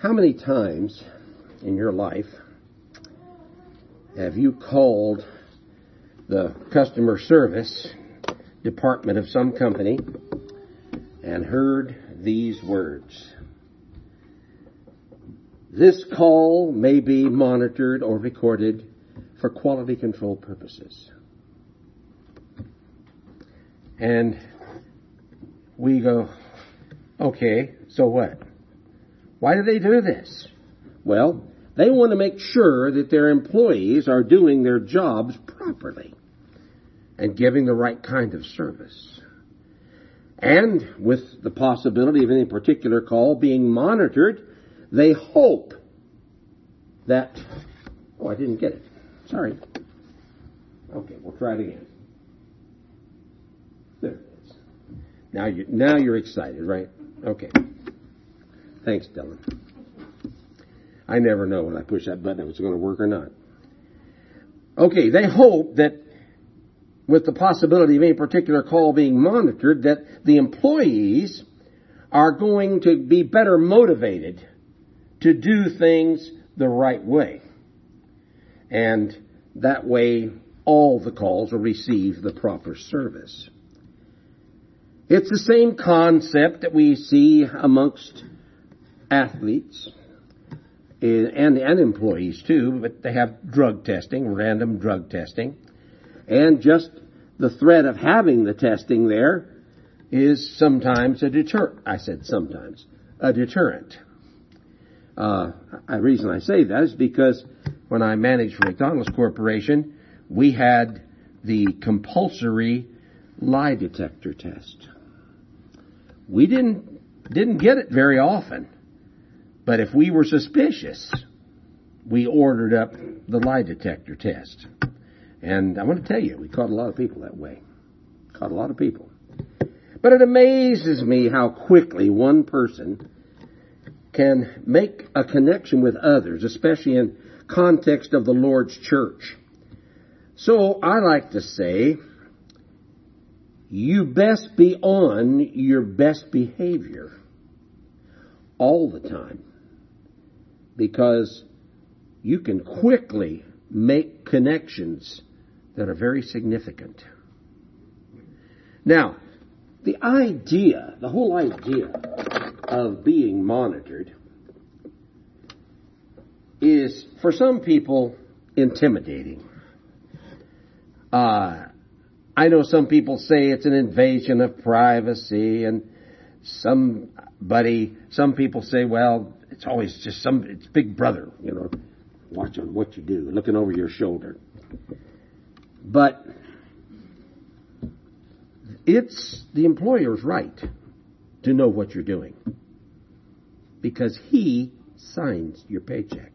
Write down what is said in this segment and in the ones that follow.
How many times in your life have you called the customer service department of some company and heard these words? This call may be monitored or recorded for quality control purposes. And we go, okay, so what? Why do they do this? Well, they want to make sure that their employees are doing their jobs properly and giving the right kind of service. And with the possibility of any particular call being monitored, they hope that... Oh, I didn't get it. Sorry. Okay, we'll try it again. There it is. Now you're excited, right? Okay. Thanks, Dylan. I never know when I push that button if it's going to work or not. Okay, they hope that with the possibility of any particular call being monitored, that the employees are going to be better motivated to do things the right way. And that way, all the calls will receive the proper service. It's the same concept that we see amongst athletes and employees too, but they have drug testing, random drug testing. And just the threat of having the testing there is sometimes a deterrent. I said sometimes. A deterrent. The reason I say that is because when I managed for McDonald's Corporation, we had the compulsory lie detector test. We didn't get it very often, but if we were suspicious, we ordered up the lie detector test. And I want to tell you, we caught a lot of people that way. Caught a lot of people. But it amazes me how quickly one person can make a connection with others, especially in context of the Lord's church. So I like to say, you best be on your best behavior all the time, because you can quickly make connections that are very significant. Now, the whole idea of being monitored is, for some people, intimidating. I know some people say it's an invasion of privacy, and some people say, well, it's always just it's Big Brother, watching what you do, looking over your shoulder. But it's the employer's right to know what you're doing, because he signs your paycheck.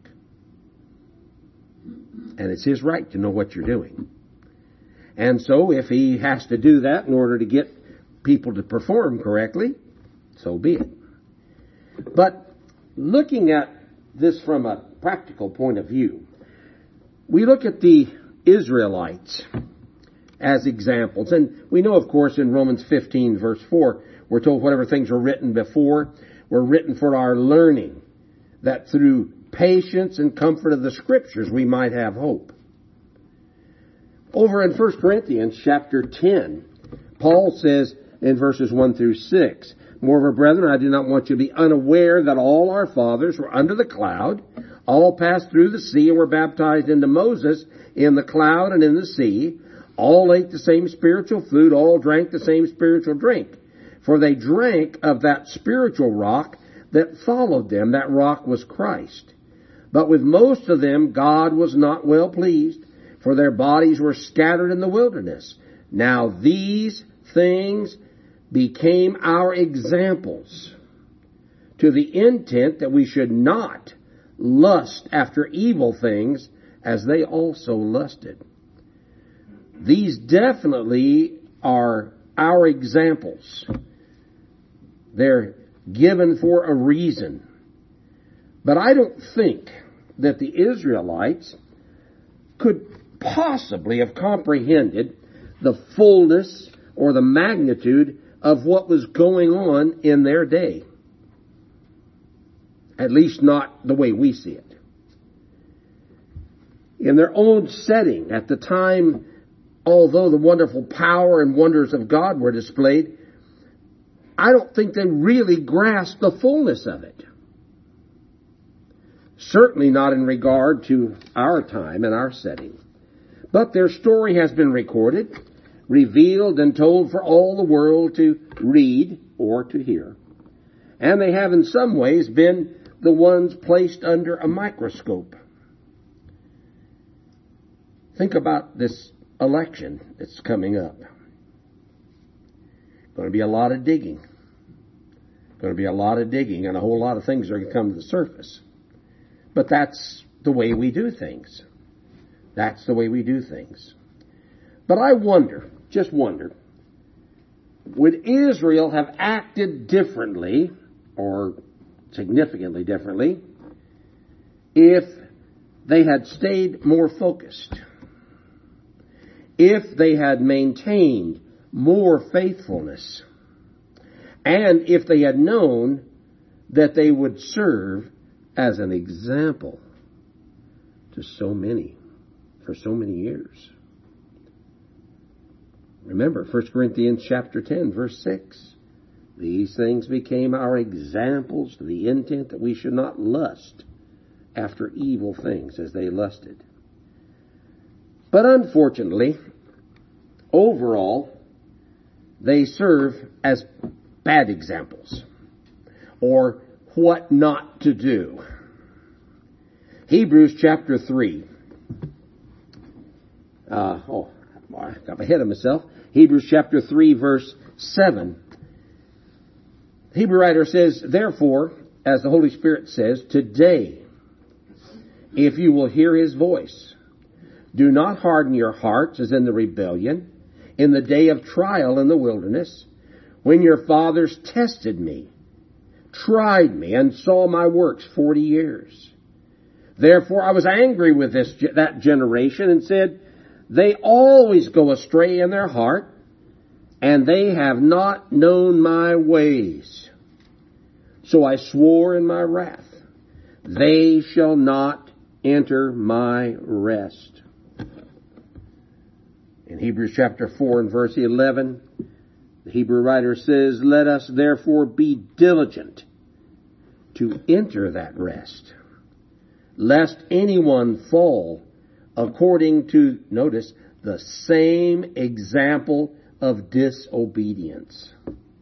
And it's his right to know what you're doing. And so if he has to do that in order to get people to perform correctly, so be it. But looking at this from a practical point of view, we look at the Israelites as examples. And we know, of course, in Romans 15, verse 4, we're told whatever things were written before were written for our learning, that through patience and comfort of the Scriptures we might have hope. Over in 1 Corinthians chapter 10, Paul says in verses 1 through 6, Moreover, brethren, I do not want you to be unaware that all our fathers were under the cloud, all passed through the sea and were baptized into Moses in the cloud and in the sea. All ate the same spiritual food, all drank the same spiritual drink. For they drank of that spiritual rock that followed them. That rock was Christ. But with most of them God was not well pleased, for their bodies were scattered in the wilderness. Now these things became our examples, to the intent that we should not lust after evil things as they also lusted. These definitely are our examples. They're given for a reason. But I don't think that the Israelites could possibly have comprehended the fullness or the magnitude of what was going on in their day. At least not the way we see it. In their own setting at the time, although the wonderful power and wonders of God were displayed, I don't think they really grasped the fullness of it. Certainly not in regard to our time and our setting. But their story has been recorded, revealed, and told for all the world to read or to hear. And they have in some ways been the ones placed under a microscope. Think about this election that's coming up. Going to be a lot of digging. Going to be a lot of digging, and a whole lot of things are going to come to the surface. But that's the way we do things. That's the way we do things. But I wonder, just wonder, would Israel have acted differently, or significantly differently, if they had stayed more focused? If they had maintained more faithfulness? And if they had known that they would serve as an example to so many, for so many years. Remember, 1 Corinthians chapter 10, verse 6. These things became our examples to the intent that we should not lust after evil things as they lusted. But unfortunately, overall, they serve as bad examples, or what not to do. Hebrews chapter 3. I got ahead of myself. Hebrews chapter 3, verse 7. The Hebrew writer says, therefore, as the Holy Spirit says, today, if you will hear His voice, do not harden your hearts as in the rebellion, in the day of trial in the wilderness, when your fathers tested me, tried me, and saw my works 40 years. Therefore I was angry with that generation and said, they always go astray in their heart, and they have not known my ways. So I swore in my wrath, they shall not enter my rest. In Hebrews chapter 4 and verse 11, the Hebrew writer says, let us therefore be diligent to enter that rest, lest anyone fall according to, notice, the same example of disobedience.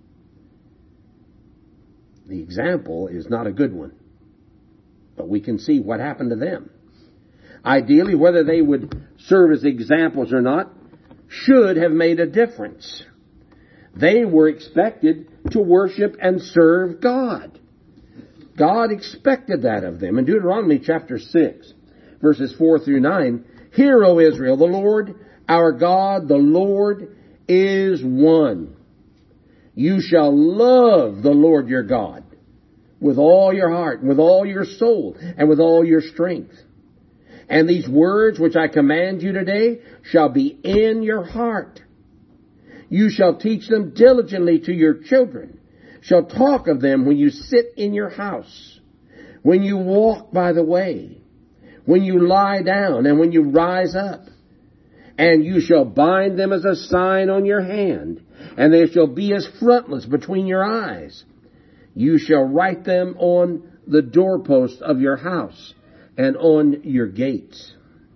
The example is not a good one, but we can see what happened to them. Ideally, whether they would serve as examples or not should have made a difference. They were expected to worship and serve God. God expected that of them. In Deuteronomy chapter 6, verses 4 through 9, hear, O Israel, the Lord our God, the Lord is one. You shall love the Lord your God with all your heart, and with all your soul, and with all your strength. And these words which I command you today shall be in your heart. You shall teach them diligently to your children, shall talk of them when you sit in your house, when you walk by the way, when you lie down, and when you rise up. And you shall bind them as a sign on your hand, and they shall be as frontlets between your eyes. You shall write them on the doorposts of your house and on your gates.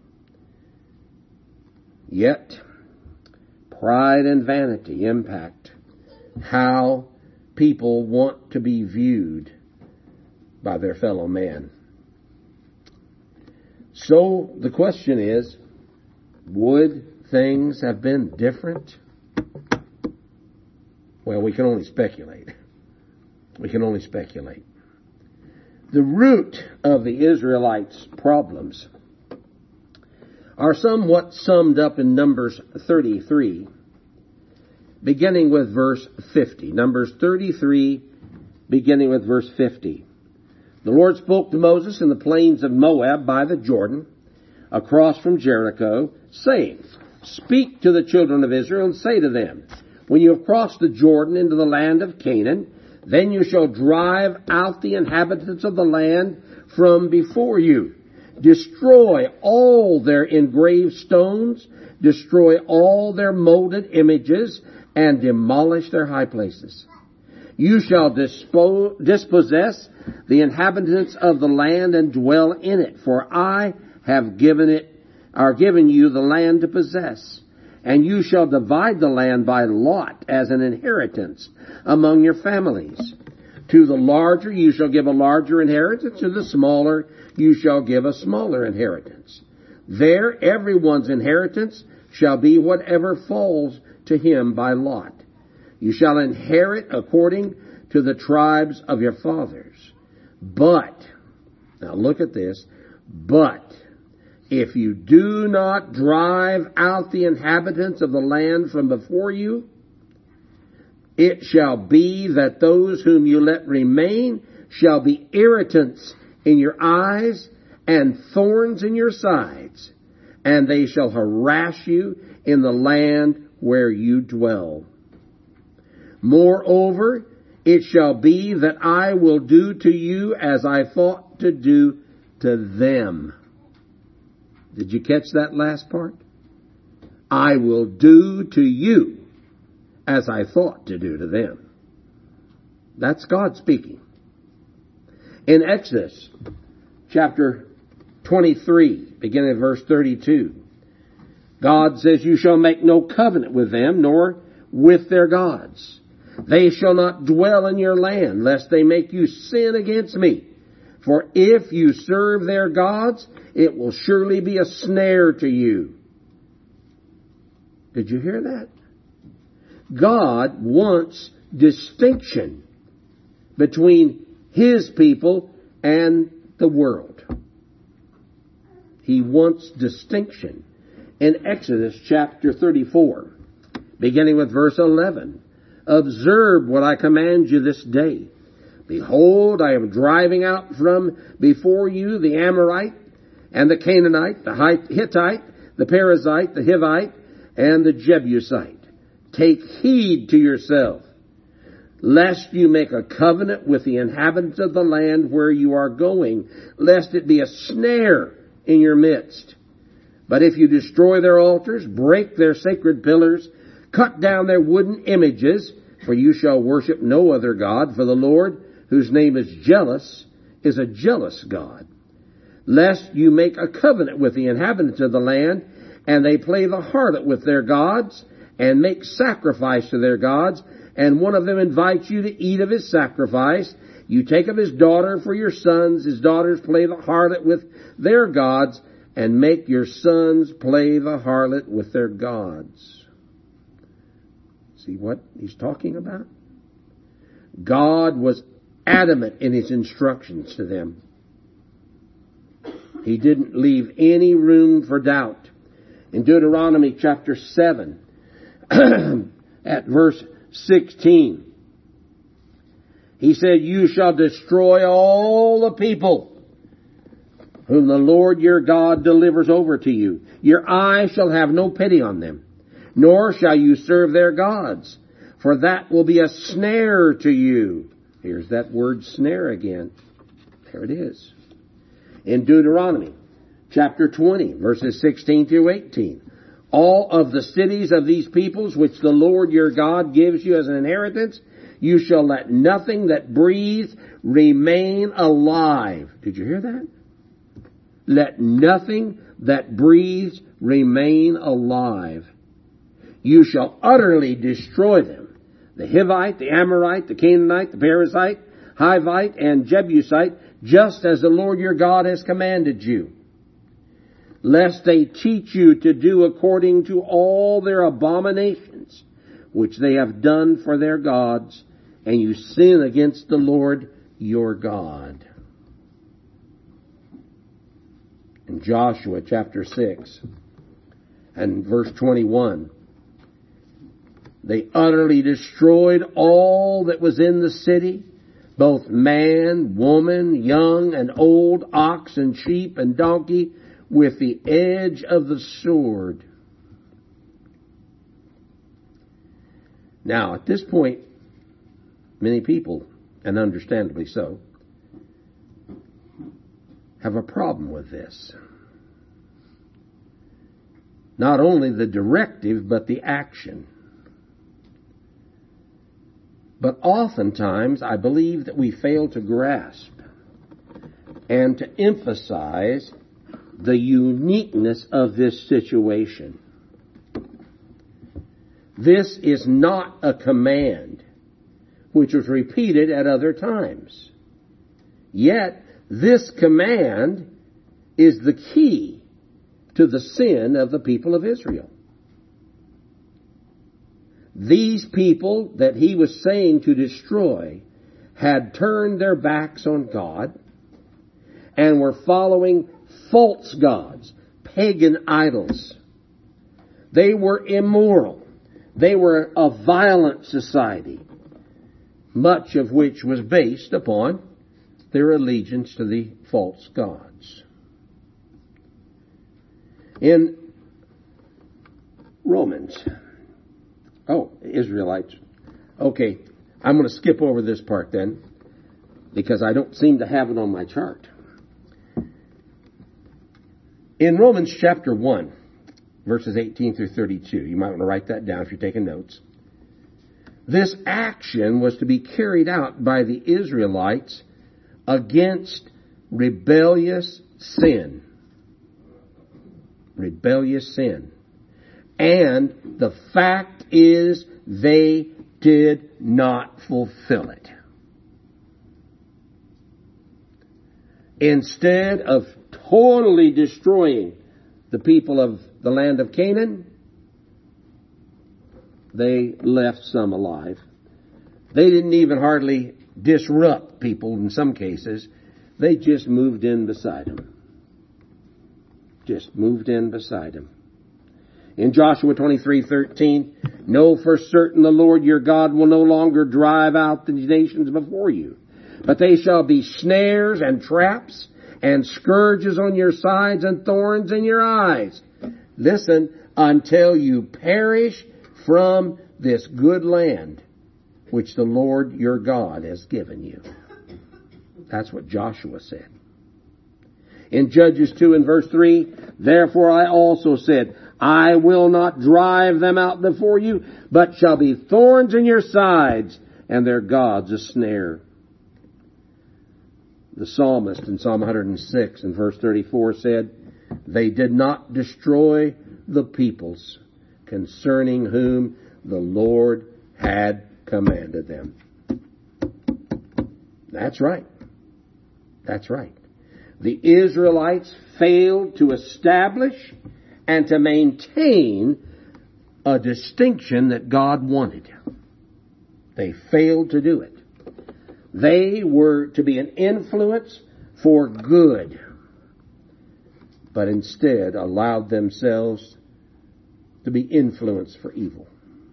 Yet, pride and vanity impact how people want to be viewed by their fellow man. So the question is, would things have been different? Well, we can only speculate. We can only speculate. The root of the Israelites' problems are somewhat summed up in Numbers 33, beginning with verse 50. Numbers 33, beginning with verse 50. The Lord spoke to Moses in the plains of Moab by the Jordan, across from Jericho, saying, speak to the children of Israel and say to them, when you have crossed the Jordan into the land of Canaan, Then you shall drive out the inhabitants of the land from before you. Destroy all their engraved stones, destroy all their molded images, and demolish their high places. You shall dispossess the inhabitants of the land and dwell in it, for I have given you the land to possess. And you shall divide the land by lot as an inheritance among your families. To the larger you shall give a larger inheritance, to the smaller you shall give a smaller inheritance. There everyone's inheritance shall be whatever falls to him by lot. You shall inherit according to the tribes of your fathers. But, now look at this, but if you do not drive out the inhabitants of the land from before you, it shall be that those whom you let remain shall be irritants in your eyes and thorns in your sides, and they shall harass you in the land where you dwell. Moreover, it shall be that I will do to you as I thought to do to them. Did you catch that last part? I will do to you as I thought to do to them. That's God speaking. In Exodus chapter 23, beginning at verse 32, God says, you shall make no covenant with them, nor with their gods. They shall not dwell in your land, lest they make you sin against me. For if you serve their gods, it will surely be a snare to you. Did you hear that? God wants distinction between His people and the world. He wants distinction. In Exodus chapter 34, beginning with verse 11, observe what I command you this day. Behold, I am driving out from before you the Amorite and the Canaanite, the Hittite, the Perizzite, the Hivite, and the Jebusite. Take heed to yourself, lest you make a covenant with the inhabitants of the land where you are going, lest it be a snare in your midst. But if you destroy their altars, break their sacred pillars, cut down their wooden images, for you shall worship no other God, for the Lord, whose name is jealous, is a jealous God. Lest you make a covenant with the inhabitants of the land, and they play the harlot with their gods, and make sacrifice to their gods, and one of them invites you to eat of his sacrifice. You take of his daughter for your sons, his daughters play the harlot with their gods, and make your sons play the harlot with their gods. See what he's talking about? God was adamant in his instructions to them. He didn't leave any room for doubt. In Deuteronomy chapter 7, at verse 16, he said, you shall destroy all the people whom the Lord your God delivers over to you. Your eye shall have no pity on them, nor shall you serve their gods, for that will be a snare to you. Here's that word snare again. There it is. In Deuteronomy chapter 20, verses 16 through 18. All of the cities of these peoples which the Lord your God gives you as an inheritance, you shall let nothing that breathes remain alive. Did you hear that? Let nothing that breathes remain alive. You shall utterly destroy them. The Hivite, the Amorite, the Canaanite, the Perizzite, Hivite, and Jebusite, just as the Lord your God has commanded you. Lest they teach you to do according to all their abominations, which they have done for their gods, and you sin against the Lord your God. In Joshua chapter 6 and verse 21, they utterly destroyed all that was in the city, both man, woman, young and old, ox and sheep and donkey, with the edge of the sword. Now, at this point, many people and understandably so, have a problem with this. Not only the directive, but the action. But oftentimes, I believe that we fail to grasp and to emphasize the uniqueness of this situation. This is not a command which was repeated at other times. Yet, this command is the key to the sin of the people of Israel. These people that he was saying to destroy had turned their backs on God and were following false gods, pagan idols. They were immoral. They were a violent society, much of which was based upon their allegiance to the false gods. In Romans, Israelites. Okay, I'm going to skip over this part then, because I don't seem to have it on my chart. In Romans chapter 1, verses 18 through 32, you might want to write that down if you're taking notes. This action was to be carried out by the Israelites against rebellious sin. Rebellious sin. And the fact is, they did not fulfill it. Instead of totally destroying the people of the land of Canaan, they left some alive. They didn't even hardly disrupt people in some cases. They just moved in beside them. Just moved in beside them. In Joshua 23:13, know for certain the Lord your God will no longer drive out the nations before you, but they shall be snares and traps and scourges on your sides and thorns in your eyes. Listen, until you perish from this good land which the Lord your God has given you. That's what Joshua said. In Judges 2 and verse 3, therefore I also said, I will not drive them out before you, but shall be thorns in your sides, and their gods a snare. The psalmist in Psalm 106 and verse 34 said, they did not destroy the peoples concerning whom the Lord had commanded them. That's right. That's right. The Israelites failed to establish and to maintain a distinction that God wanted. They failed to do it. They were to be an influence for good, but instead allowed themselves to be influenced for evil.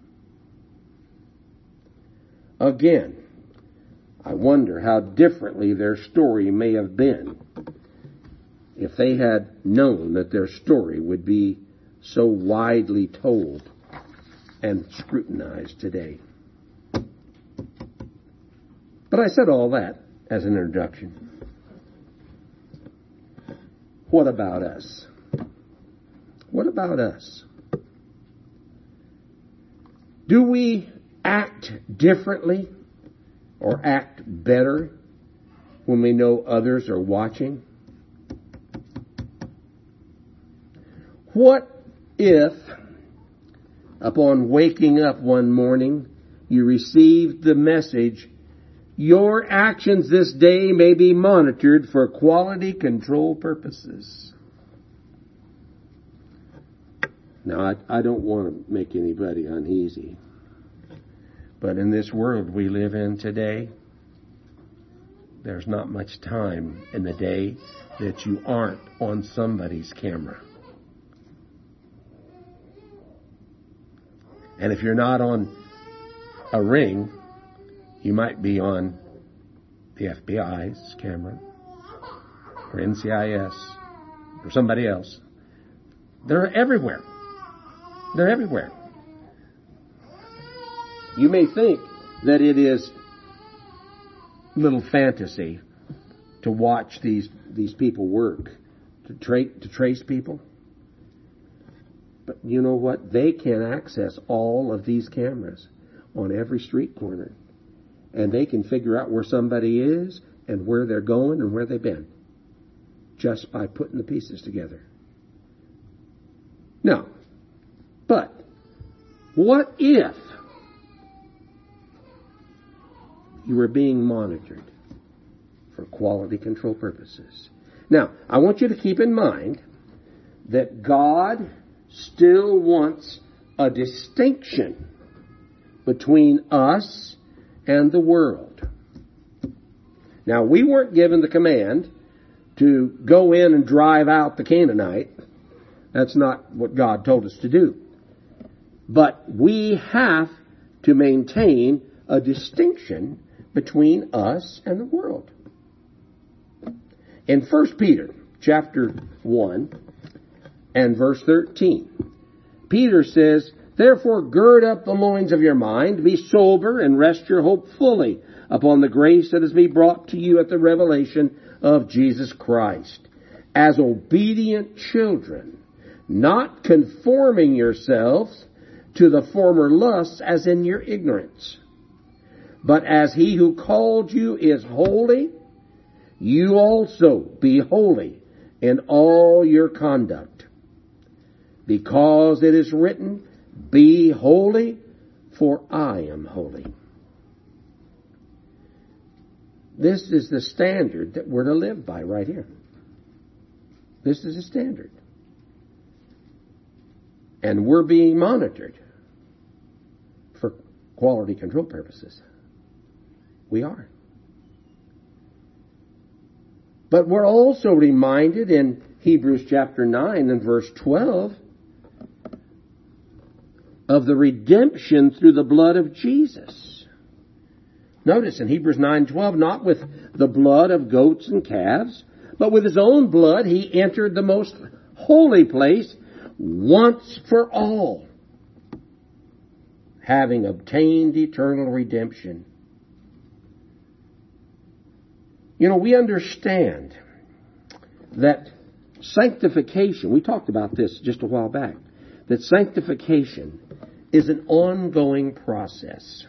Again, I wonder how differently their story may have been if they had known that their story would be so widely told and scrutinized today. But I said all that as an introduction. What about us? What about us? Do we act differently or act better when we know others are watching? What if, upon waking up one morning, you received the message, your actions this day may be monitored for quality control purposes? Now, I don't want to make anybody uneasy, but in this world we live in today, there's not much time in the day that you aren't on somebody's camera. And if you're not on a ring, you might be on the FBI's camera or NCIS or somebody else. They're everywhere. They're everywhere. You may think that it is little fantasy to watch these people work, to trace people. But you know what? They can access all of these cameras on every street corner. And they can figure out where somebody is and where they're going and where they've been, just by putting the pieces together. Now, but what if you were being monitored for quality control purposes? Now, I want you to keep in mind that God still wants a distinction between us and the world. Now, we weren't given the command to go in and drive out the Canaanite. That's not what God told us to do. But we have to maintain a distinction between us and the world. In 1 Peter chapter 1 and verse 13, Peter says, "Therefore gird up the loins of your mind, be sober, and rest your hope fully upon the grace that is to be brought to you at the revelation of Jesus Christ, as obedient children, not conforming yourselves to the former lusts as in your ignorance. But as he who called you is holy, you also be holy in all your conduct. Because it is written, be holy, for I am holy." This is the standard that we're to live by right here. This is the standard. And we're being monitored for quality control purposes. We are. But we're also reminded in Hebrews chapter 9 and verse 12 of the redemption through the blood of Jesus. Notice in Hebrews 9:12, not with the blood of goats and calves, but with his own blood he entered the most holy place once for all, having obtained eternal redemption. You know, we understand that sanctification, we talked about this just a while back, that sanctification is an ongoing process.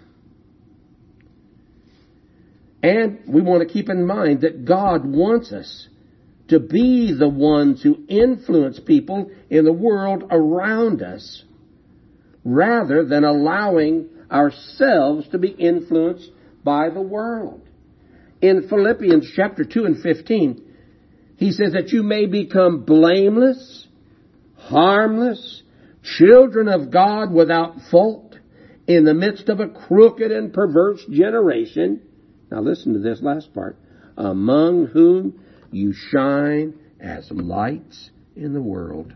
And we want to keep in mind that God wants us to be the ones who influence people in the world around us, rather than allowing ourselves to be influenced by the world. In Philippians chapter 2 and 15, he says that you may become blameless, harmless, children of God without fault, in the midst of a crooked and perverse generation. Now listen to this last part. Among whom you shine as lights in the world.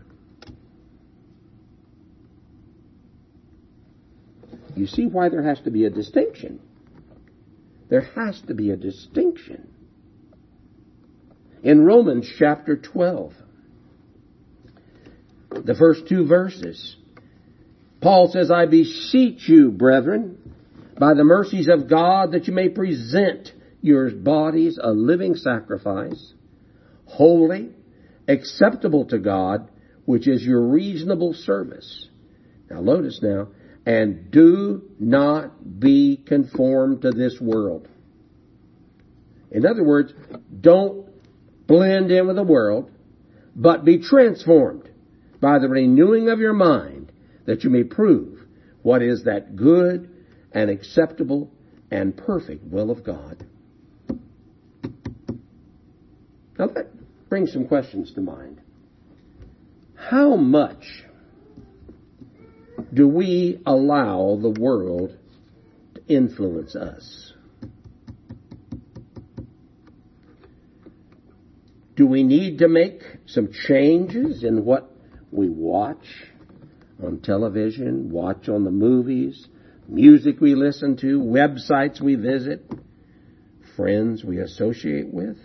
You see why there has to be a distinction. There has to be a distinction. In Romans chapter 12, the first two verses, Paul says, "I beseech you, brethren, by the mercies of God, that you may present your bodies a living sacrifice, holy, acceptable to God, which is your reasonable service." Now notice now, "and do not be conformed to this world." In other words, don't blend in with the world, but be transformed by the renewing of your mind, that you may prove what is that good and acceptable and perfect will of God. Now that brings some questions to mind. How much do we allow the world to influence us? Do we need to make some changes in what we watch on television, watch on the movies, music we listen to, websites we visit, friends we associate with?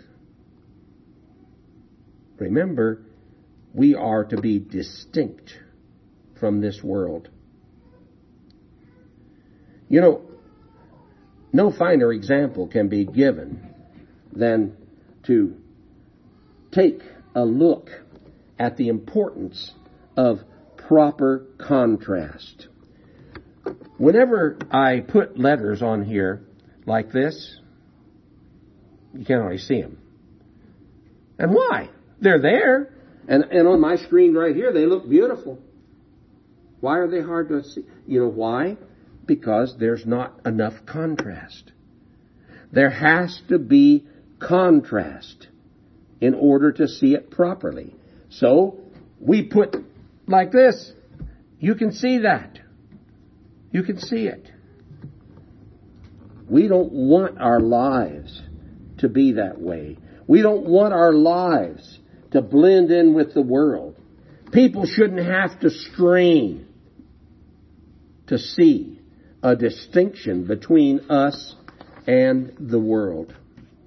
Remember, we are to be distinct from this world. You know, No finer example can be given than to take a look at the importance of proper contrast. Whenever I put letters on here like this, you can't always see them. And why? They're there. And on my screen right here, they look beautiful. Why are they hard to see? You know why? Because there's not enough contrast. There has to be contrast in order to see it properly. So, we put like this. You can see that. You can see it. We don't want our lives to be that way. We don't want our lives to blend in with the world. People shouldn't have to strain to see a distinction between us and the world.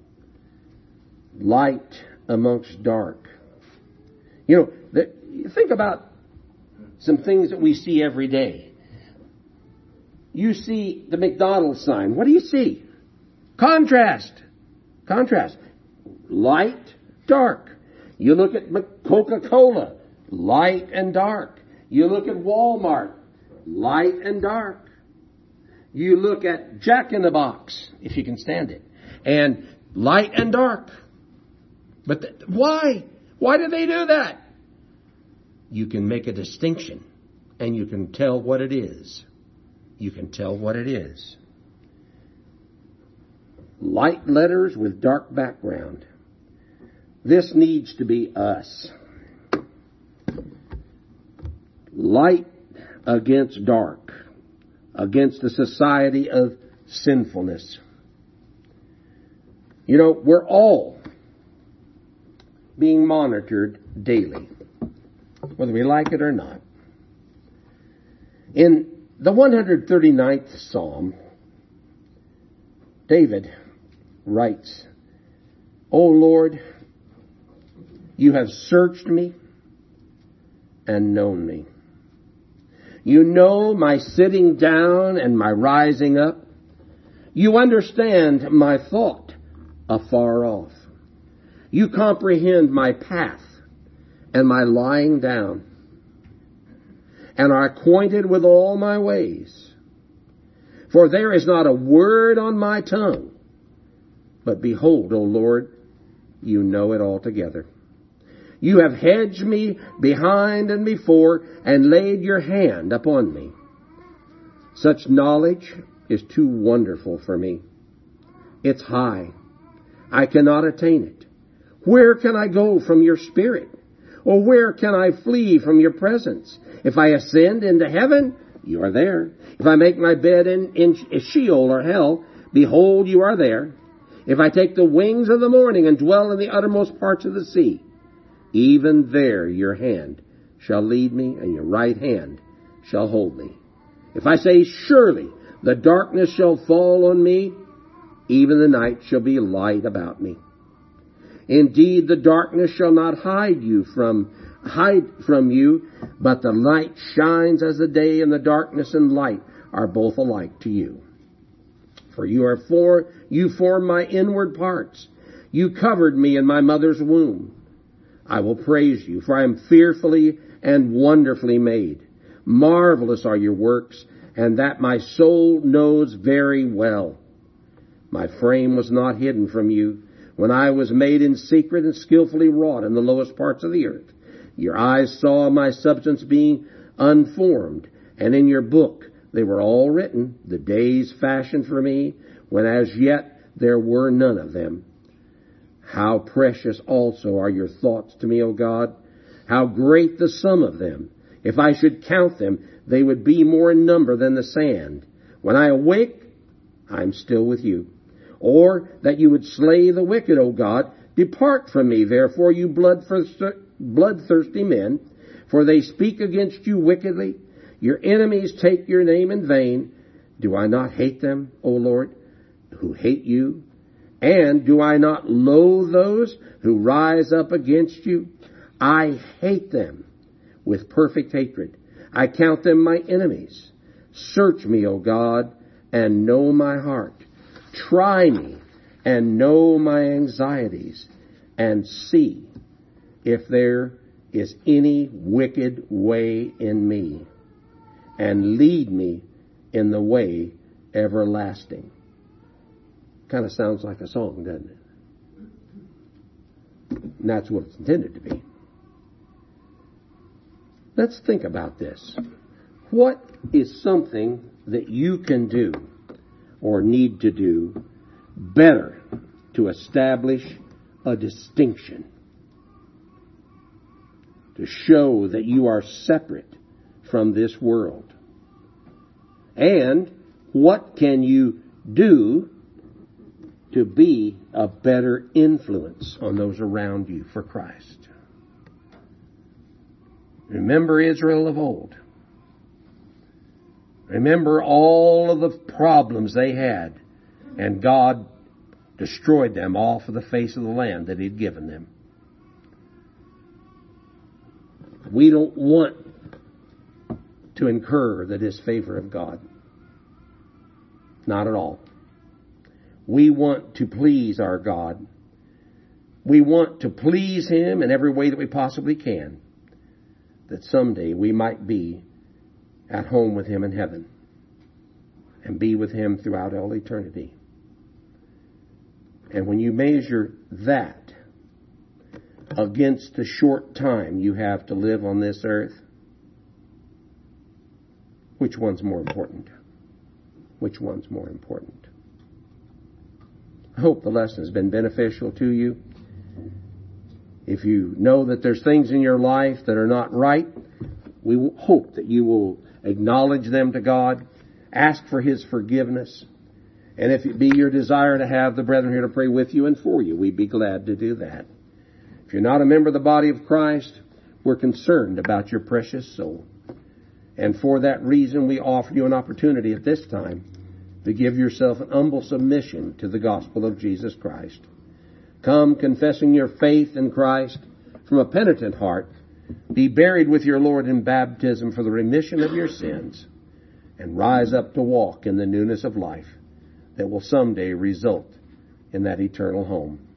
Light amongst dark. You know, think about some things that we see every day. You see the McDonald's sign. What do you see? Contrast. Contrast. Light, dark. You look at Coca-Cola. Light and dark. You look at Walmart. Light and dark. You look at Jack in the Box, if you can stand it. And light and dark. But why? Why do they do that? You can make a distinction. And you can tell what it is. You can tell what it is. Light letters with dark background. This needs to be us. Light against dark. Against the society of sinfulness. You know, we're all being monitored daily, whether we like it or not. In the 139th Psalm, David writes, O Lord, you have searched me and known me. You know my sitting down and my rising up. You understand my thought afar off. You comprehend my path and my lying down, and are acquainted with all my ways. For there is not a word on my tongue, but behold, O Lord, you know it altogether. You have hedged me behind and before, and laid your hand upon me. Such knowledge is too wonderful for me. It's high. I cannot attain it. Where can I go from your spirit? Or where can I flee from your presence? If I ascend into heaven, you are there. If I make my bed in Sheol or hell, behold, you are there. If I take the wings of the morning and dwell in the uttermost parts of the sea, even there your hand shall lead me, and your right hand shall hold me. If I say, surely the darkness shall fall on me, even the night shall be light about me. Indeed, the darkness shall not hide from you, but the light shines as the day, and the darkness and light are both alike to you. For you formed my inward parts. You covered me in my mother's womb. I will praise you, for I am fearfully and wonderfully made. Marvelous are your works, and that my soul knows very well. My frame was not hidden from you, when I was made in secret and skillfully wrought in the lowest parts of the earth. Your eyes saw my substance being unformed, and in your book they were all written, the days fashioned for me, when as yet there were none of them. How precious also are your thoughts to me, O God! How great the sum of them! If I should count them, they would be more in number than the sand. When I awake, I am still with you. Or that you would slay the wicked, O God. Depart from me, therefore, you bloodthirsty men, for they speak against you wickedly. Your enemies take your name in vain. Do I not hate them, O Lord, who hate you? And do I not loathe those who rise up against you? I hate them with perfect hatred. I count them my enemies. Search me, O God, and know my heart. Try me and know my anxieties, and see if there is any wicked way in me, and lead me in the way everlasting. Kind of sounds like a song, doesn't it? And that's what it's intended to be. Let's think about this. What is something that you can do or need to do better to establish a distinction, to show that you are separate from this world? And what can you do to be a better influence on those around you for Christ? Remember Israel of old. Remember all of the problems they had, and God destroyed them off of the face of the land that He'd given them. We don't want to incur the disfavor of God. Not at all. We want to please our God. We want to please Him in every way that we possibly can, that someday we might be at home with Him in heaven and be with Him throughout all eternity. And when you measure that against the short time you have to live on this earth, which one's more important? Which one's more important? I hope the lesson has been beneficial to you. If you know that there's things in your life that are not right, we hope that you will acknowledge them to God, ask for His forgiveness, and if it be your desire to have the brethren here to pray with you and for you, we'd be glad to do that. If you're not a member of the body of Christ, we're concerned about your precious soul. And for that reason, we offer you an opportunity at this time to give yourself an humble submission to the gospel of Jesus Christ. Come confessing your faith in Christ from a penitent heart. Be buried with your Lord in baptism for the remission of your sins, and rise up to walk in the newness of life that will someday result in that eternal home.